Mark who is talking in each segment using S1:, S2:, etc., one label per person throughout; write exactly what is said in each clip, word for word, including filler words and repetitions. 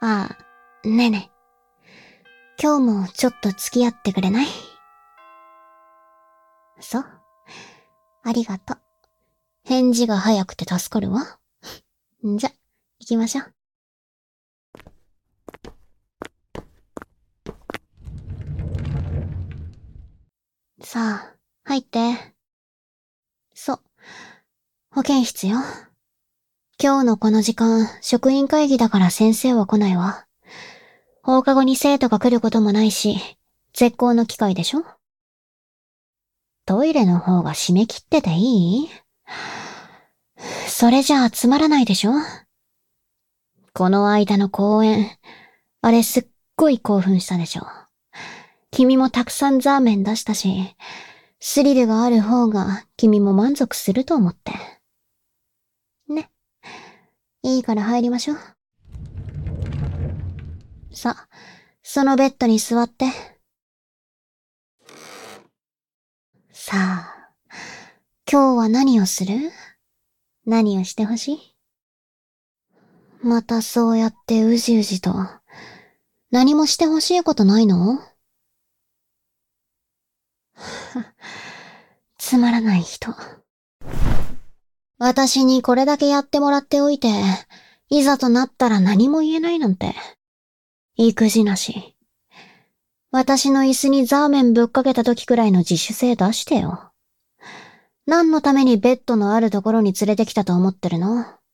S1: ああ、ねえねえ。今日もちょっと付き合ってくれない？そう。ありがとう。返事が早くて助かるわ。んじゃ、行きましょう。さあ、入って。そう。保健室よ。今日のこの時間、職員会議だから先生は来ないわ。放課後に生徒が来ることもないし、絶好の機会でしょ？トイレの方が締め切ってていい？それじゃあつまらないでしょ？この間の公演、あれすっごい興奮したでしょ。君もたくさんザーメン出したし、スリルがある方が君も満足すると思って。ね。いいから入りましょう。さ、そのベッドに座って。さあ、今日は何をする？何をしてほしい？またそうやってうじうじと。何もしてほしいことないの？つまらない人。私にこれだけやってもらっておいて、いざとなったら何も言えないなんて。育児なし。私の椅子にザーメンぶっかけた時くらいの自主性出してよ。何のためにベッドのあるところに連れてきたと思ってるの？は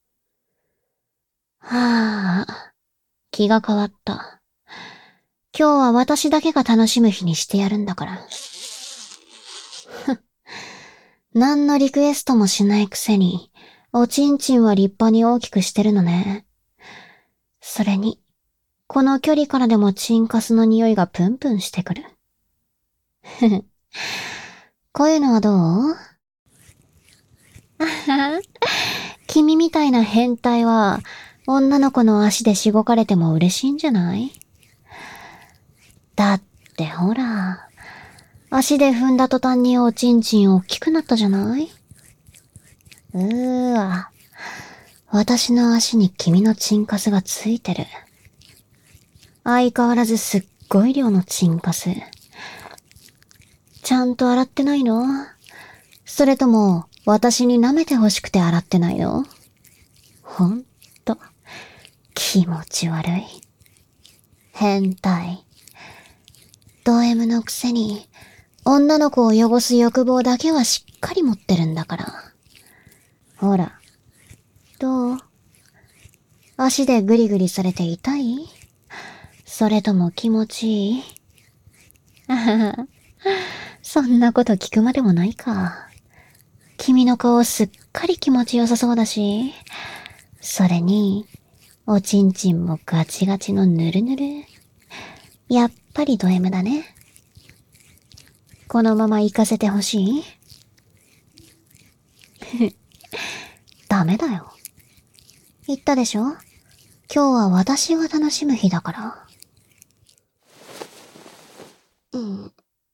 S1: あ、気が変わった。今日は私だけが楽しむ日にしてやるんだから。何のリクエストもしないくせに、おちんちんは立派に大きくしてるのね。それに、この距離からでもチンカスの匂いがプンプンしてくる。ふふ。こういうのはどう？あは君みたいな変態は、女の子の足でしごかれても嬉しいんじゃない？だってほら、足で踏んだ途端におちんちん大きくなったじゃない？うーわ。私の足に君のチンカスがついてる。相変わらずすっごい量のチンカス。ちゃんと洗ってないの？それとも、私に舐めて欲しくて洗ってないの？ほんと、気持ち悪い。変態。ド M のくせに、女の子を汚す欲望だけはしっかり持ってるんだから。ほら、どう？足でグリグリされて痛い？それとも気持ちいい？あはは。そんなこと聞くまでもないか。君の顔すっかり気持ちよさそうだし、それに、おちんちんもガチガチのぬるぬる。やっぱりド M だね。このまま行かせてほしい？ダメだよ。言ったでしょ？今日は私が楽しむ日だから。うん。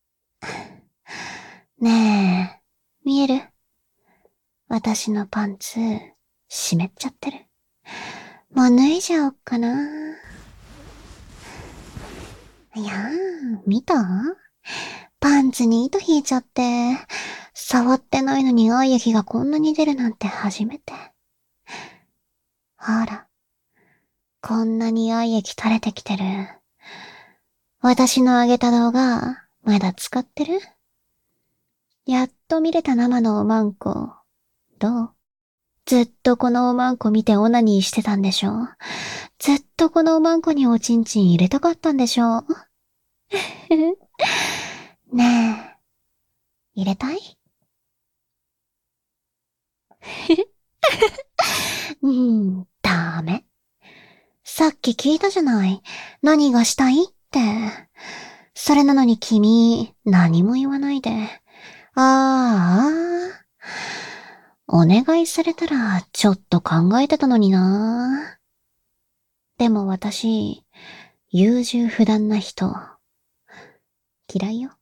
S1: ねえ、見える？私のパンツ、湿っちゃってる。もう脱いじゃおっかな。いやー、見た？パンツに糸引いちゃって、触ってないのに愛液がこんなに出るなんて初めて。ほら、こんなに愛液垂れてきてる。私のあげた動画、まだ使ってる？やっと見れた生のおまんこ。どう？ずっとこのおまんこ見てオナニーしてたんでしょ？ずっとこのおまんこにおちんちん入れたかったんでしょ？ねえ、入れたい？うん、ダメ。さっき聞いたじゃない。何がしたいって。それなのに君、何も言わないで。ああ、お願いされたらちょっと考えてたのにな。でも私、優柔不断な人。嫌いよ。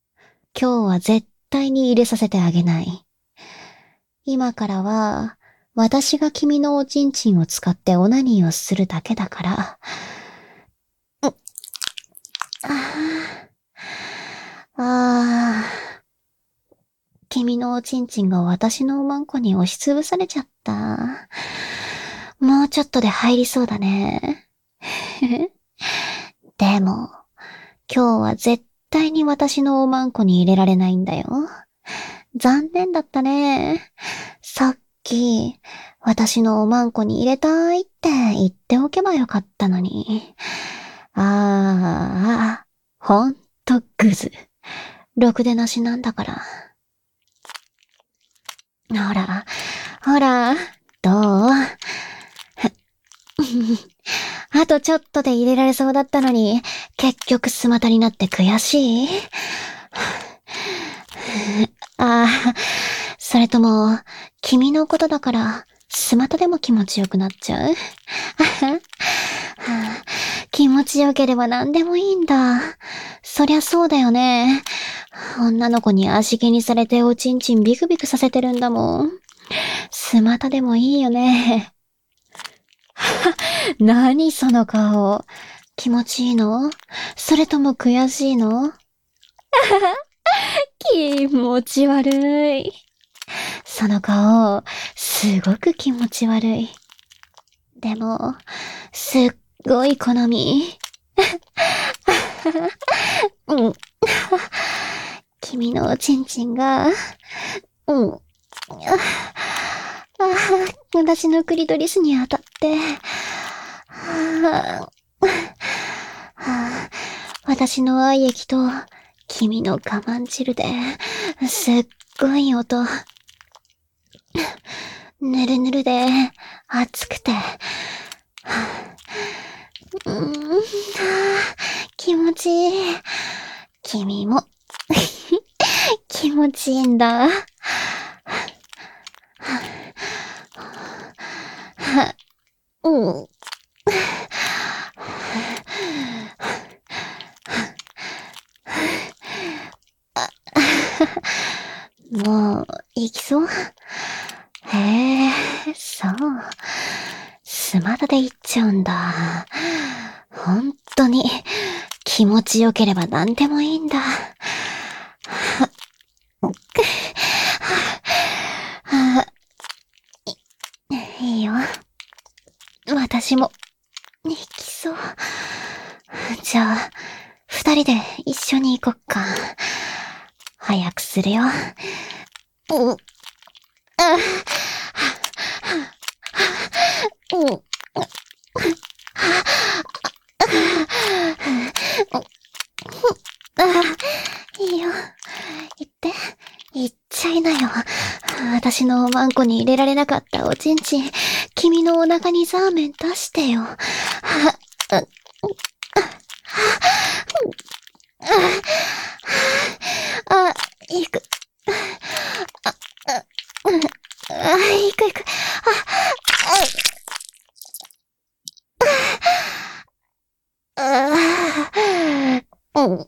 S1: 今日は絶対に入れさせてあげない。今からは、 私が君のおちんちんを使ってオナニーをするだけだから。うっああ、ああ、君のおちんちんが私のおまんこに押しつぶされちゃった。もうちょっとで入りそうだね。でも、今日は絶対に私のおまんこに入れられないんだよ。残念だったね。さっき、私のおまんこに入れたいって言っておけばよかったのに。ああ、ほんとグズ。ろくでなしなんだから。ほら、ほら、どうあとちょっとで入れられそうだったのに、結局スマタになって悔しいああ、それとも、君のことだから、スマタでも気持ちよくなっちゃう気持ちよければ何でもいいんだ。そりゃそうだよね。女の子に足毛にされておちんちんビクビクさせてるんだもん。スマタでもいいよね。何その顔。気持ちいいの？それとも悔しいの？気持ち悪い。その顔、すごく気持ち悪い。でも、すっごい好み。うん。君のおちんちんが、うん。ああ、私のクリトリスに当たって、はあ、私の愛液と君の我慢汁で、すっごい音。ぬるぬるで、熱くて、うーん、気持ちいい。君も、気持ちいいんだ。うん。もう、行きそう？へえ、そう。スマダで行っちゃうんだ。本当に、気持ちよければ何でもいいんだ。いいよ。私も、行きそう。じゃあ、二人で一緒に行こっか。早くするよ。うん。あ、うん。あ、いいよ。行って。行っちゃいなよ。私のおまんこに入れられなかったおちんちん、君のお腹にザーメン出してよ。あ、行く。あ、あ、あ、行く行く。あ、あ、あ、うん。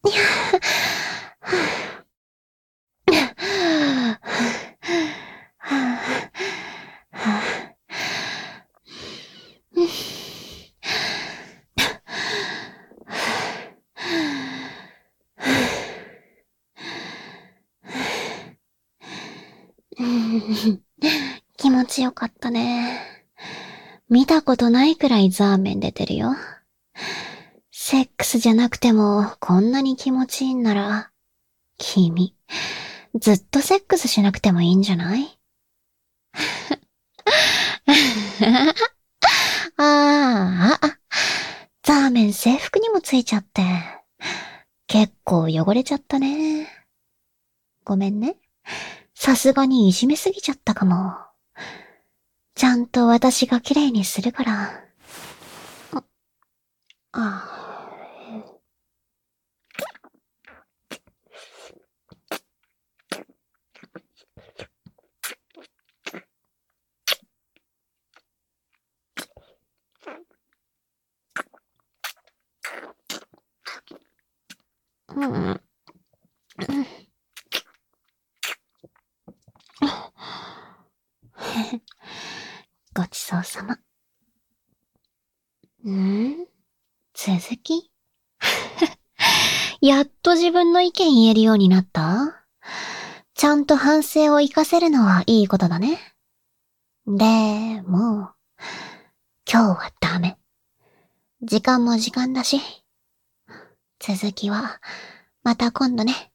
S1: 気持ちよかったね。見たことないくらいザーメン出てるよ。セックスじゃなくてもこんなに気持ちいいんなら、君、ずっとセックスしなくてもいいんじゃないああ、ザーメン制服にもついちゃって。結構汚れちゃったね。ごめんね。さすがにいじめすぎちゃったかも。ちゃんと私が綺麗にするから。あ、あうん。 そうさま。ん？続き？やっと自分の意見言えるようになった？ちゃんと反省を活かせるのはいいことだね。でも、今日はダメ。時間も時間だし。続きは、また今度ね。